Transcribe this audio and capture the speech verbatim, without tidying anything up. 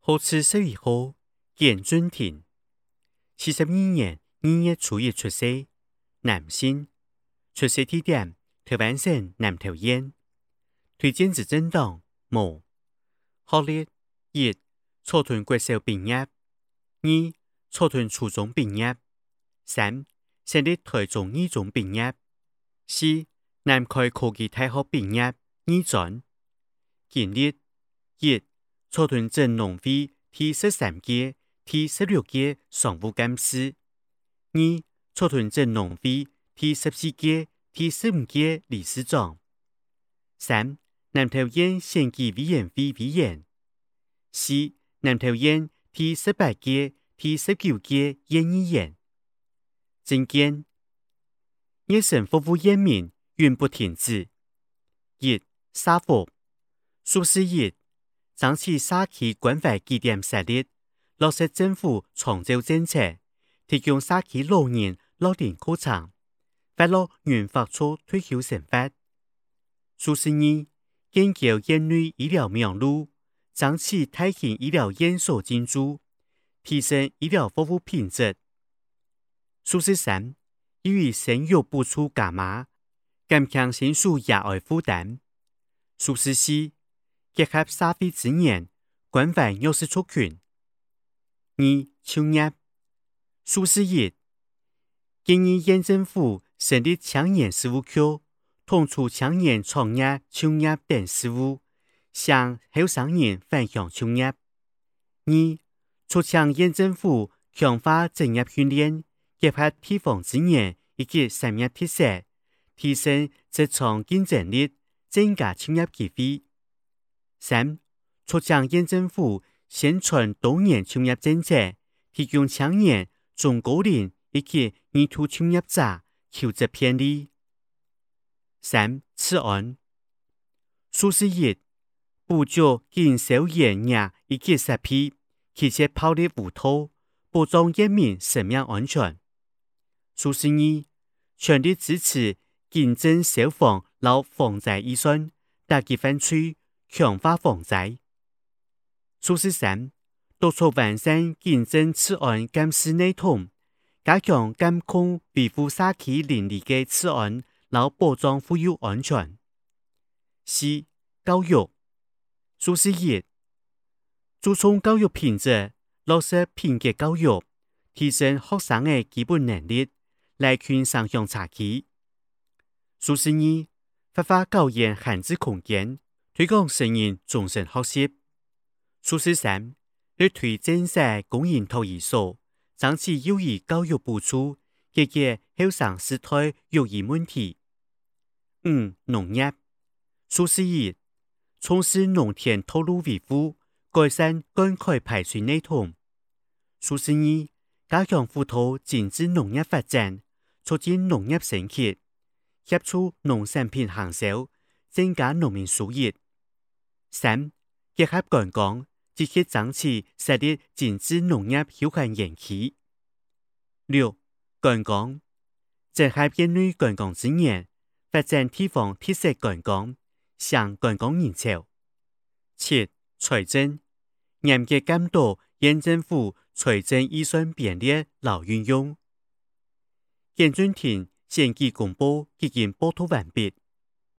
好似十月號，簡俊廷，四十二年二月初一出世，男性，出生地點台灣省南投縣，推薦之政黨無，學歷一草屯國小畢業，二草屯初中畢業，三省立台中二中畢業，四南開科技大學畢業二專，經歷一草屯鎮農會第十三屆、第十六屆常務幹事，二草屯鎮農會第十四屆、第十五屆理事長，三南投縣選舉委員會委員，四南投縣第十八屆、第十九屆縣議員。政見：熱心服務縣民，永不停止。一沙佛，蘇士一長期社區關懷據點設立，落實政府長照政策，提供社區老人樂齡課程，發落原發出退休生活。蘇士二建構縣內醫療網絡，爭取大型醫療院所進駐，提升醫療服務品質。蘇士三由於生育補助加碼，減輕親屬額外負擔。蘇士四結合社會資源，關懷弱勢族群。二創業，蘇士一建議縣政府成立青年事務局，統籌青年創業、創業等事務，向後生人分享創業。二促請縣政府強化職業訓練，結合地方資源以及產業特色，提升職場競爭力，增加創業機會。三促請縣政府宣傳多元創業政策，提供青年、中高齡以及二度創業者求職便利。三此案，蘇士一補助經銷業業以及設備，切切泡利無套，保障人民生命安全。蘇士二全力支持競爭消防及防災預算，打擊犯罪，強化防災。蘇士三督促完善競爭此案監視系統，加強監控維護社區鄰里的此案，然後保障婦幼安全。四教育，蘇士一注重教育品質，落實品格教育，提升學生的基本能力，來群上向查起。蘇士二發揮教研限制空間，推廣成人終身學習。蘇士三力推建設公營托兒所，爭取幼兒教育補助，解決後生世代育兒問題。五農業，蘇士一從事農田道路維護，改善灌溉排水系統。蘇士二加強輔導精緻農業發展，促進農業升級，協助農產品行銷，增加農民收益。三結合觀光，積極爭取設立精緻農業休閒園區。六觀光，整合縣內觀光資源，發展地方特色觀光，向觀光人潮。七財政，嚴格監督縣政府財政預算編列及運用。簡俊廷選舉公報已經報讀完畢。